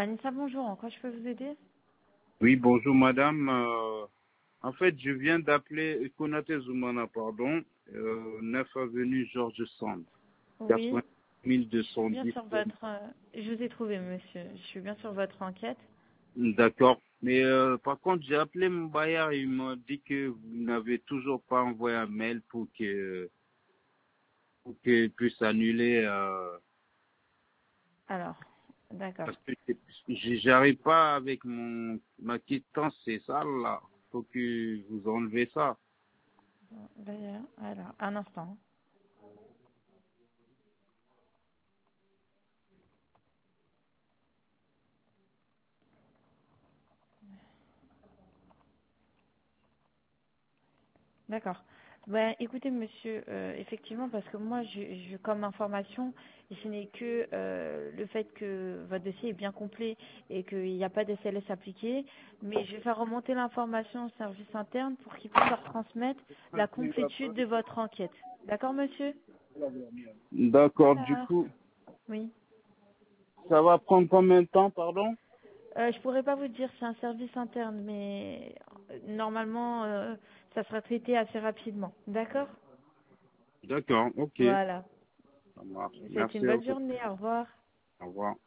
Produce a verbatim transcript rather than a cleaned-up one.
Anissa, bonjour. En quoi je peux vous aider? Oui, bonjour madame. Euh, en fait, je viens d'appeler Konaté Zoumana, pardon, euh, neuf avenue Georges Sand, Oui, quatre-vingt mille deux je suis cent bien dix. sur votre... euh, je vous ai trouvé, monsieur. Je suis bien sur votre enquête. D'accord. Mais euh, par contre, j'ai appelé mon bailleur et il m'a dit que vous n'avez toujours pas envoyé un mail pour que pour qu'il puisse annuler euh, Alors, d'accord. parce que j'ai- j'arrive pas avec mon ma quittance, c'est ça là. Faut que vous enlevez ça. D'ailleurs, alors, un instant. D'accord. Ben, écoutez, monsieur, euh, effectivement, parce que moi, je, je- comme information, ce n'est que euh, le fait que votre dossier est bien complet et qu'il n'y a pas de S L S appliqué, mais je vais faire remonter l'information au service interne pour qu'ils puissent leur transmettre la complétude de votre enquête. D'accord, monsieur? D'accord. Du Alors, coup, oui. ça va prendre combien de temps, pardon? Euh, je pourrais pas vous dire, c'est un service interne, mais euh, normalement, euh, ça sera traité assez rapidement. D'accord? D'accord, ok. Voilà. Ça marche. Je vous souhaite une Merci bonne beaucoup. journée. Au revoir. Au revoir.